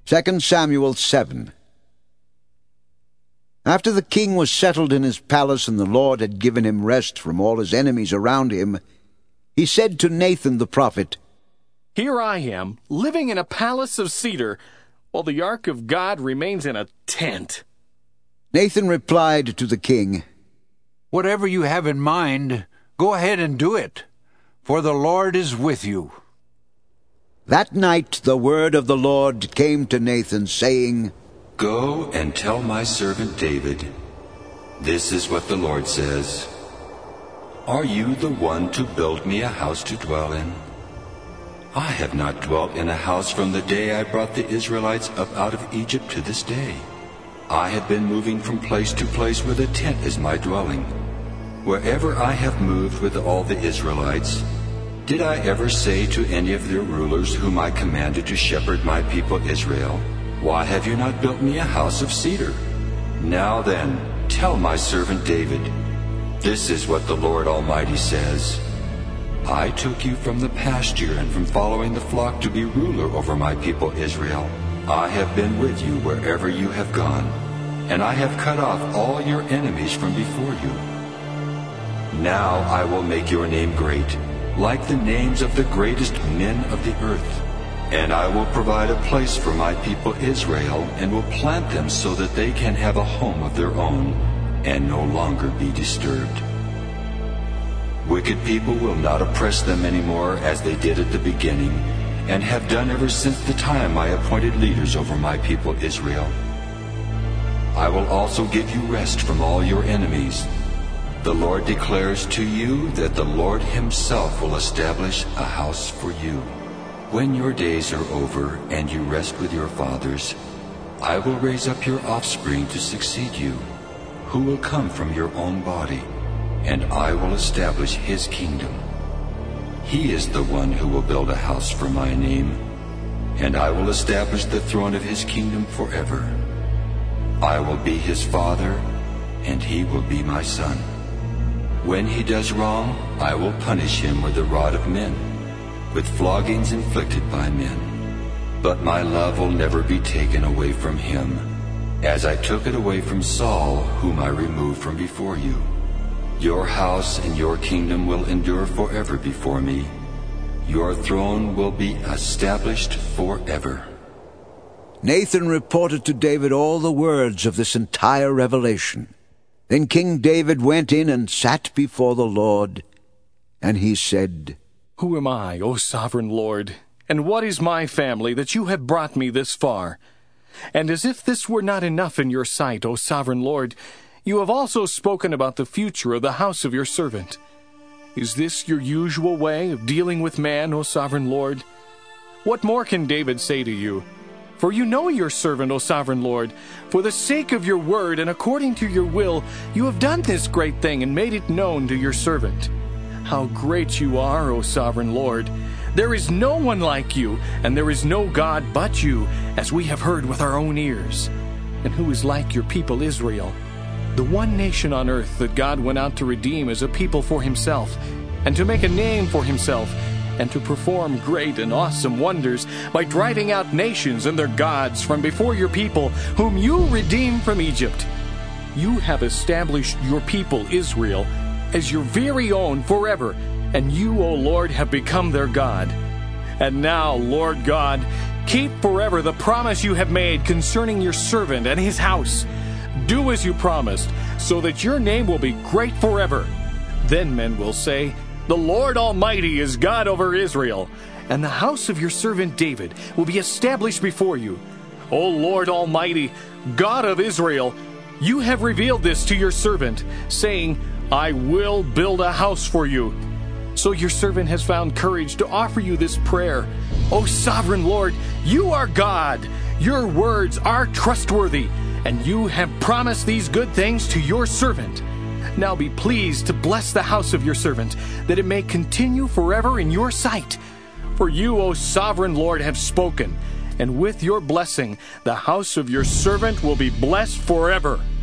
2 Samuel 7. After the king was settled in his palace and the Lord had given him rest from all his enemies around him, he said to Nathan the prophet, "Here I am, living in a palace of cedar, while the ark of God remains in a tent." Nathan replied to the king, "Whatever you have in mind, go ahead and do it, for the Lord is with you." That night the word of the Lord came to Nathan, saying, "Go and tell my servant David, this is what the Lord says. Are you the one to build me a house to dwell in? I have not dwelt in a house from the day I brought the Israelites up out of Egypt to this day. I have been moving from place to place where the tent is my dwelling. Wherever I have moved with all the Israelites, did I ever say to any of their rulers whom I commanded to shepherd my people Israel, 'Why have you not built me a house of cedar?' Now then, tell my servant David, this is what the Lord Almighty says. I took you from the pasture and from following the flock to be ruler over my people Israel. I have been with you wherever you have gone, and I have cut off all your enemies from before you. Now I will make your name great, like the names of the greatest men of the earth. And I will provide a place for my people Israel, and will plant them so that they can have a home of their own, and no longer be disturbed. Wicked people will not oppress them anymore as they did at the beginning, and have done ever since the time I appointed leaders over my people Israel. I will also give you rest from all your enemies. The Lord declares to you that the Lord himself will establish a house for you. When your days are over and you rest with your fathers, I will raise up your offspring to succeed you, who will come from your own body, and I will establish his kingdom. He is the one who will build a house for my name, and I will establish the throne of his kingdom forever. I will be his father, and he will be my son. When he does wrong, I will punish him with the rod of men, with floggings inflicted by men. But my love will never be taken away from him, as I took it away from Saul, whom I removed from before you. Your house and your kingdom will endure forever before me. Your throne will be established forever." Nathan reported to David all the words of this entire revelation. Then King David went in and sat before the Lord, and he said, "Who am I, O sovereign Lord? And what is my family that you have brought me this far? And as if this were not enough in your sight, O sovereign Lord, you have also spoken about the future of the house of your servant. Is this your usual way of dealing with man, O sovereign Lord? What more can David say to you? For you know your servant, O sovereign Lord. For the sake of your word and according to your will, you have done this great thing and made it known to your servant. How great you are, O sovereign Lord! There is no one like you, and there is no God but you, as we have heard with our own ears. And who is like your people Israel? The one nation on earth that God went out to redeem as a people for himself, and to make a name for himself, and to perform great and awesome wonders by driving out nations and their gods from before your people, whom you redeemed from Egypt. You have established your people Israel as your very own forever, and you, O Lord, have become their God. And now, Lord God, keep forever the promise you have made concerning your servant and his house. Do as you promised, so that your name will be great forever. Then men will say, 'The Lord Almighty is God over Israel,' and the house of your servant David will be established before you. O Lord Almighty, God of Israel, you have revealed this to your servant, saying, 'I will build a house for you.' So your servant has found courage to offer you this prayer. O sovereign Lord, you are God. Your words are trustworthy, and you have promised these good things to your servant. Now be pleased to bless the house of your servant, that it may continue forever in your sight. For you, O sovereign Lord, have spoken, and with your blessing the house of your servant will be blessed forever."